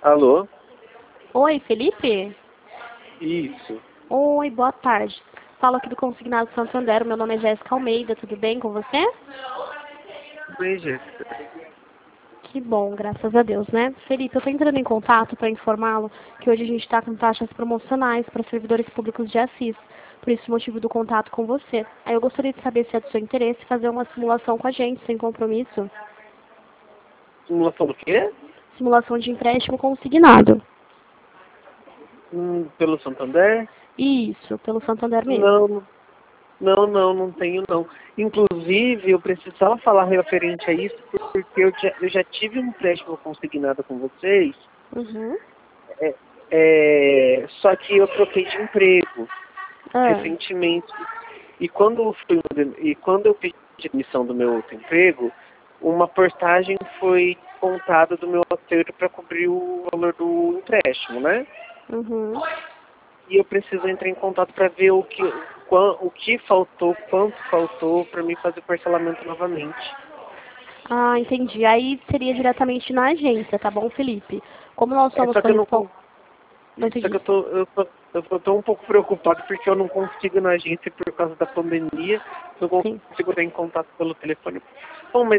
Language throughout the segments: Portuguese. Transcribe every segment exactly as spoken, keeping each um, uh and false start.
Alô? Oi, Felipe? Isso. Oi, boa tarde. Falo aqui do Consignado Santander, meu nome é Jéssica Almeida, tudo bem com você? Bem, Jéssica. Que bom, graças a Deus, né? Felipe, eu estou entrando em contato para informá-lo que hoje a gente está com taxas promocionais para servidores públicos de Assis. Por isso o motivo do contato com você. Aí eu gostaria de saber se é do seu interesse fazer uma simulação com a gente, sem compromisso. Simulação do quê? Simulação de empréstimo consignado. Hum, pelo Santander? Isso, pelo Santander mesmo. Não, não, não, não tenho não. Inclusive, eu precisava falar referente a isso, porque eu já, eu já tive um empréstimo consignado com vocês, Uhum. é, é, só que eu troquei de emprego Ah, recentemente. E quando, eu fui, e quando eu pedi admissão do meu outro emprego, uma porcentagem foi contada do meu acerto para cobrir o valor do empréstimo, né? uhum. E eu preciso entrar em contato para ver o que, quan- o que faltou, quanto faltou para mim fazer o parcelamento novamente. Ah, entendi. Aí seria diretamente na agência, tá bom, Felipe? Como nós É, somos só que eu não, con- correspondentes... Não só que entendi. eu tô, eu tô, eu tô, tô um pouco preocupado porque eu não consigo ir na agência por causa da pandemia, não Sim. consigo entrar em contato pelo telefone. Bom, mas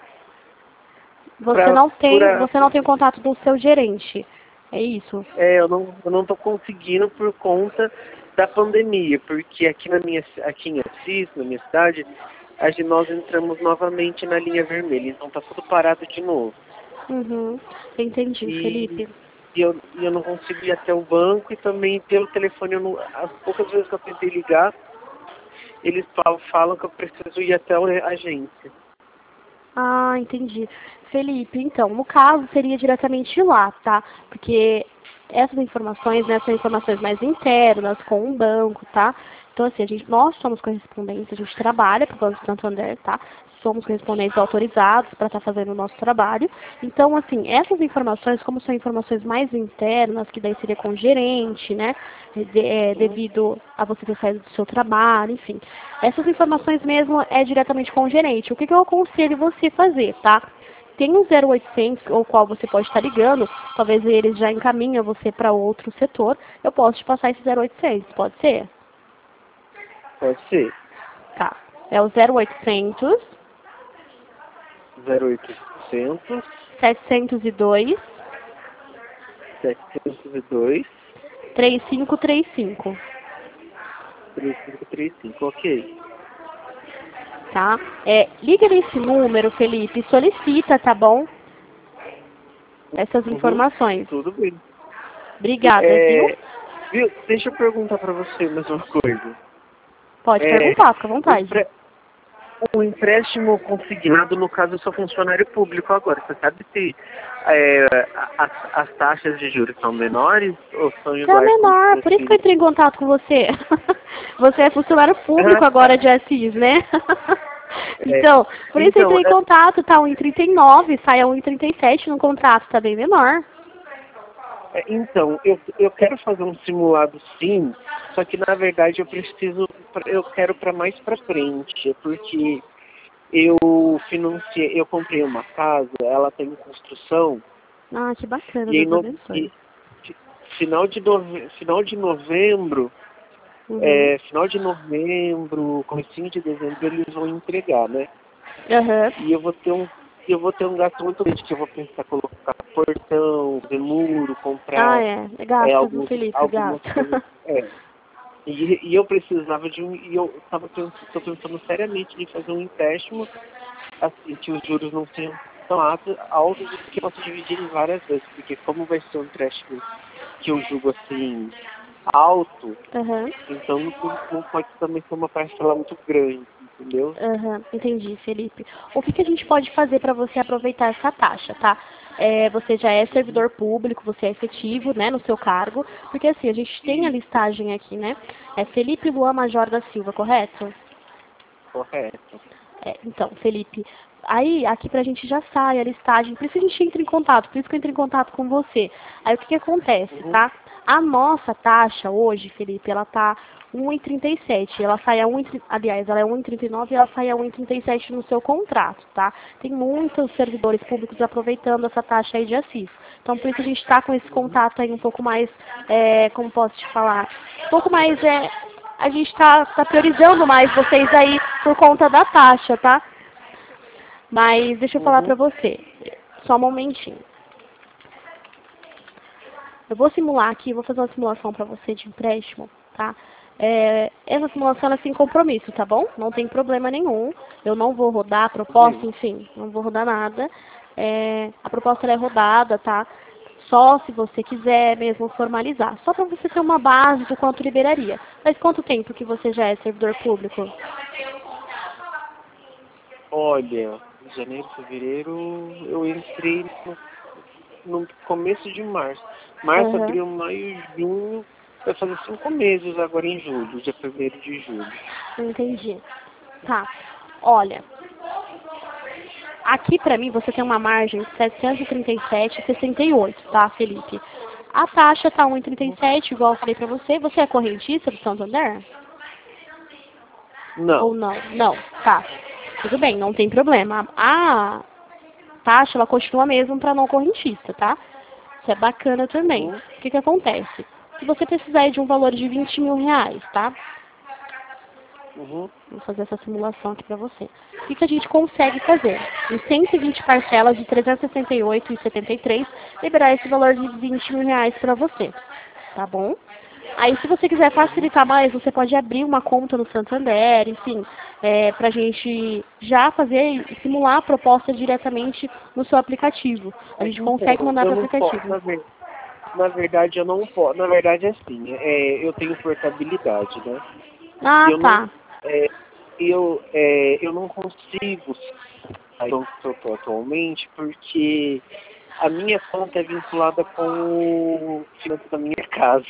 Você pra, não por tem, a, você não tem contato do seu gerente. É isso? é, eu não, eu não tô conseguindo por conta da pandemia, porque aqui na minha, aqui em Assis, na minha cidade, a gente, nós entramos novamente na linha vermelha, então tá tudo parado de novo. Uhum. Entendi, E, Felipe. e, eu, e eu não consigo ir até o banco e também pelo telefone, eu não, as poucas vezes que eu tentei ligar, eles falam, falam que eu preciso ir até a agência. Ah, entendi. Felipe, então, no caso seria diretamente lá, tá? Porque essas informações, né, são informações mais internas, com o banco, tá? Então, assim, a gente, nós somos correspondentes, a gente trabalha para o Banco Santander, tá? Somos correspondentes autorizados para estar fazendo o nosso trabalho. Então, assim, essas informações, como são informações mais internas, que daí seria com o gerente, né? De, é, devido a você ter saído do seu trabalho, enfim. Essas informações mesmo é diretamente com o gerente. O que, que eu aconselho você fazer, tá? Tem um zero oitocentos, ao qual você pode estar ligando, talvez eles já encaminhem você para outro setor. Eu posso te passar esse zero oitocentos, pode ser? Pode ser. Tá. É o zero oitocentos, zero oitocentos, setecentos e dois, setecentos e dois, três cinco três cinco, três cinco três cinco, ok. tá? É, liga nesse número, Felipe, e solicita, tá bom? Essas Uhum, informações. tudo bem. Obrigada, viu? É, viu, deixa eu perguntar para você mais uma coisa. Pode É, perguntar, fica à o, vontade. empre, o empréstimo consignado, no caso, eu sou funcionário público agora. Você sabe se é, a- as, as taxas de juros são menores ou são Tá iguais como se menor, por isso que eu fosse... entrei em contato com você. Você é funcionário público Ah, agora tá. de Assis, né? É, Então, por isso eu então, entrei em é, contato, tá um e trinta e nove, sai a um e trinta e sete no contrato, tá bem menor. é, então eu, eu quero fazer um simulado sim, só que na verdade eu preciso, eu quero para mais para frente, porque eu financiei, eu comprei uma casa, ela tem em construção, Ah, que bacana, e aí Deus no abençoe. e, fi- final de nove, final de novembro, Uhum. é, final de novembro, comecinho de dezembro eles vão entregar, né? Aham. E eu vou ter um eu vou ter um gasto muito grande, que eu vou pensar colocar portão, ver muro, Ah, comprar é. É é, gasta, viu, alguns, Felipe? algumas Gasta. coisas. É. E, e eu precisava de um. E eu estava pensando, tô pensando seriamente em fazer um empréstimo, assim, que os juros não sejam tão altos, altos e que eu possa dividir em várias vezes, porque como vai ser um empréstimo que eu julgo assim alto, Aham. então não, não pode também ser uma parcela muito grande, entendeu? Aham, entendi, Felipe. O que, que a gente pode fazer para você aproveitar essa taxa, tá? É, você já é Uhum. servidor público, você é efetivo, né, no seu cargo, porque assim, a gente tem a E listagem aqui, né? É Felipe Luan Major da Silva, correto? correto. É, então, Felipe, aí aqui pra gente já sai a listagem, por isso a gente entra em contato, por isso que eu entro em contato com você. Aí o que que acontece, Uhum. tá? A nossa taxa hoje, Felipe, ela tá um e trinta e sete. Ela sai a um, aliás, ela é um e trinta e nove e ela sai a um e trinta e sete no seu contrato, tá? Tem muitos servidores públicos aproveitando essa taxa aí de Assis. Então, por isso a gente está com esse contato aí um pouco mais, é, como posso te falar, um pouco mais, é, a gente está tá priorizando mais vocês aí por conta da taxa, tá? Mas deixa eu falar Uhum. pra você, só um momentinho. Eu vou simular aqui, vou fazer uma simulação para você de empréstimo, tá? É, essa simulação é sem compromisso, tá bom? Não tem problema nenhum. Eu não vou rodar a proposta, Sim. enfim, não vou rodar nada. É, a proposta ela é rodada, tá? Só se você quiser mesmo formalizar. Só para você ter uma base do quanto liberaria. Mas quanto tempo que você já é servidor público? Olha, em janeiro, fevereiro, eu entrei no, no começo de março. Março, Aham, abril, maio, junho, vai fazer cinco meses agora em julho, dia primeiro de julho. entendi. Tá. Olha, aqui pra mim você tem uma margem de setecentos e trinta e sete vírgula sessenta e oito, tá, Felipe? A taxa tá um e trinta e sete, igual eu falei pra você. Você é correntista do Santander? Ou Não. não? Não, tá. Tudo bem, não tem problema. A taxa, ela continua mesmo para não correntista, tá? Isso é bacana também. Uhum. O que que acontece? Se você precisar de um valor de vinte mil reais, tá? Uhum. Vou fazer essa simulação aqui para você. O que que a gente consegue fazer? Em cento e vinte parcelas de trezentos e sessenta e oito reais e setenta e três centavos, liberar esse valor de vinte mil reais para você. Tá bom? Aí, se você quiser Uhum. facilitar mais, você pode abrir uma conta no Santander, enfim, é, para a gente já fazer e simular a proposta diretamente no seu aplicativo. A gente consegue Então, mandar eu para o não posso, aplicativo. na, ver- na verdade eu não posso, na verdade é assim, é, eu tenho portabilidade, né? E Ah, eu não, tá. é, eu, é, eu não consigo sair do que eu tô atualmente porque a minha conta é vinculada com o finanças da minha casa.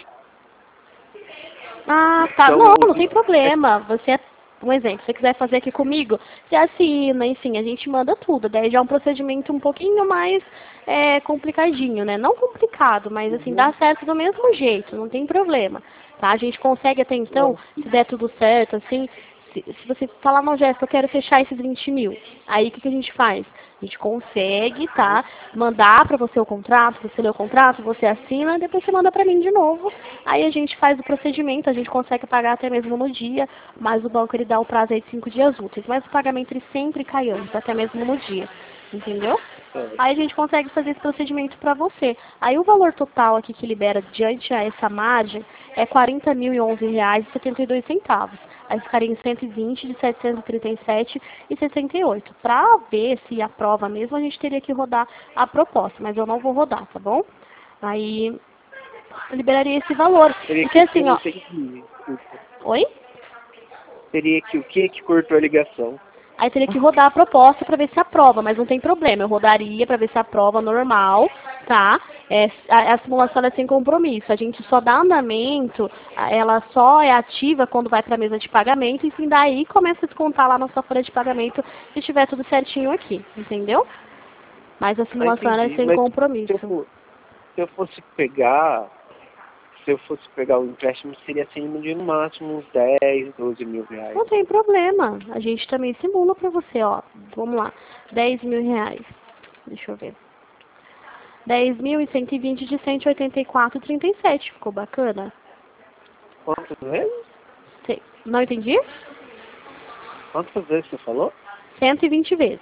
Ah, tá. Então, Não, não os, tem é, problema. Você, é- um exemplo, se você quiser fazer aqui comigo, você assina, enfim, a gente manda tudo. Daí já é um procedimento um pouquinho mais é, complicadinho, né? Não complicado, mas assim, dá uhum, certo do mesmo jeito, não tem problema. Tá? A gente consegue até então, não, se der tudo certo, assim, se, se você falar, não, Jéssica, eu quero fechar esses vinte mil, aí o que, que a gente faz? A gente consegue, uhum, tá? Mandar para você o contrato, você lê o contrato, você assina, depois você manda para mim de novo. Aí a gente faz o procedimento, a gente consegue pagar até mesmo no dia, mas o banco ele dá o prazo aí de cinco dias úteis. Mas o pagamento ele sempre cai antes, até mesmo no dia. Entendeu? é, Aí a gente consegue fazer esse procedimento para você. Aí o valor total aqui que libera diante a essa margem é quarenta mil e onze reais e setenta e dois centavos. Aí ficaria em cento e vinte de setecentos e trinta e sete e sessenta e oito. Para ver se aprova mesmo, a gente teria que rodar a proposta, mas eu não vou rodar, tá bom? Aí eu liberaria esse valor. teria Porque que, eu assim, não ó. entendi, desculpa. Oi? Teria que o que que cortou a ligação? Aí teria que rodar a proposta para ver se aprova, mas não tem problema. Eu rodaria para ver se aprova normal, tá? É, a, a simulação é sem compromisso. A gente só dá andamento, a- ela só é ativa quando vai para a mesa de pagamento, e sim, daí começa a descontar lá na sua folha de pagamento se estiver tudo certinho aqui, entendeu? Mas a Ah, simulação ela é entendi. sem Mas se eu, compromisso. for, se eu fosse pegar, se eu fosse pegar o empréstimo, seria assim de no máximo uns dez, doze mil reais. Não tem problema. A gente também simula para você, ó. Vamos lá. dez mil reais. Deixa eu ver. dez mil e cento e vinte de cento e oitenta e quatro vírgula trinta e sete. Ficou bacana? Quantas vezes? Sei. Não entendi? Quantas vezes você falou? cento e vinte vezes.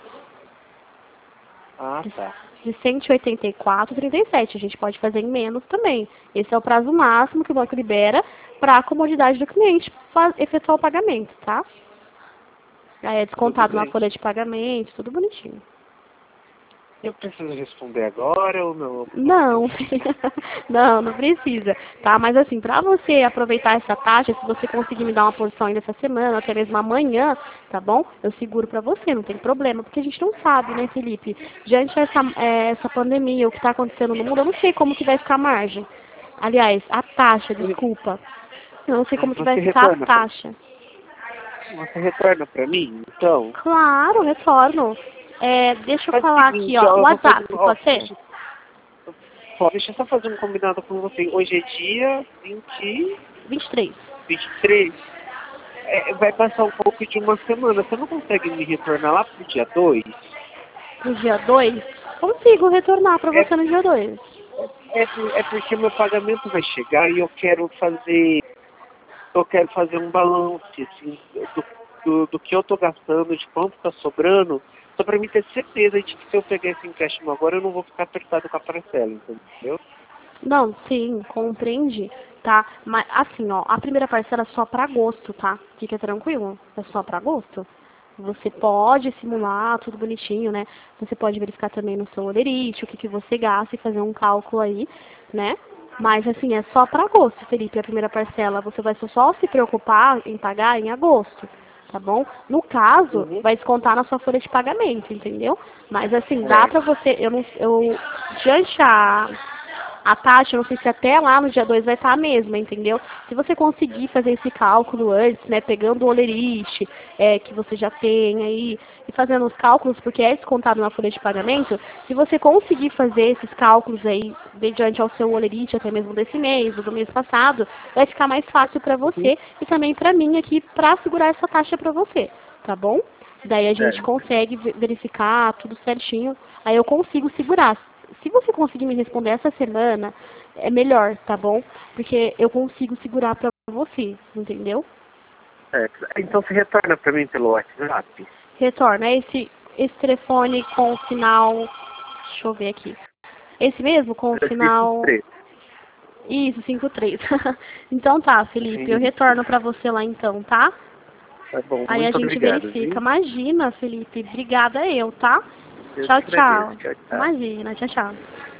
Ah, De tá. de cento e oitenta e quatro vírgula trinta e sete. A gente pode fazer em menos também. Esse é o prazo máximo que o banco libera para a comodidade do cliente fa- efetuar o pagamento, tá? Aí é Tudo descontado na bem. folha de pagamento, tudo bonitinho. Eu preciso responder agora ou não? Eu posso Não, pensar? não, não precisa, tá? Mas assim, para você aproveitar essa taxa, se você conseguir me dar uma porção ainda essa semana, até mesmo amanhã, tá bom? Eu seguro para você, não tem problema, porque a gente não sabe, né, Felipe? Diante dessa é, essa pandemia, o que está acontecendo no mundo, eu não sei como que vai ficar a margem. Aliás, a taxa, desculpa. Eu não sei como que vai Você ficar a retorna pra, taxa. você retorna pra mim, então? Claro, retorno. É, deixa eu Faz o falar aqui, seguinte, ó, ó, o eu vou fazer, WhatsApp, ó, pode ser? deixa, ó, deixa eu só fazer um combinado com você. Hoje é dia vinte vinte e três. vinte e três, é, vai passar um pouco de uma semana. Você não consegue me retornar lá pro dia dois? No dia dois? Consigo retornar para É, você no dia dois. é, é porque meu pagamento vai chegar e eu quero fazer, eu quero fazer um balanço assim, do, do, do que eu tô gastando, de quanto tá sobrando, só para mim ter certeza de que se eu pegar esse empréstimo agora eu não vou ficar apertado com a parcela, entendeu? Não, sim, compreendi, tá? Mas assim, ó, a primeira parcela é só para agosto, tá? Fica tranquilo, é só para agosto. Você pode simular tudo bonitinho, né? Você pode verificar também no seu olerite o que, que você gasta e fazer um cálculo aí, né? Mas assim, é só para agosto, Felipe, a primeira parcela. Você vai só se preocupar em pagar em agosto, tá bom? No caso, Uhum. vai descontar na sua folha de pagamento, entendeu? Mas assim, dá É. pra você, eu não, eu, diante a a taxa, eu não sei se até lá no dia dois vai estar a mesma, entendeu? Se você conseguir fazer esse cálculo antes, né, pegando o olerite é, que você já tem aí, e fazendo os cálculos, porque é descontado na folha de pagamento, se você conseguir fazer esses cálculos aí, mediante ao seu olerite, até mesmo desse mês, ou do mês passado, vai ficar mais fácil para Uhum. você e também para mim aqui, para segurar essa taxa para você, tá bom? Daí a gente É. consegue verificar tudo certinho, aí eu consigo segurar. Se você conseguir me responder essa semana, é melhor, tá bom? Porque eu consigo segurar pra você, entendeu? É. Então você retorna para mim pelo WhatsApp? Retorna. É esse, esse telefone com o final... Deixa eu ver aqui. Esse mesmo com o final... Isso, cinco três. Então tá, Felipe. Eu Isso. retorno pra você lá então, tá? Tá bom, Aí a muito gente obrigado, verifica. viu? Imagina, Felipe. Obrigada eu, tá? Eu Tchau, que agradeço. tchau. Tchau, tchau. Imagina. Tchau, tchau.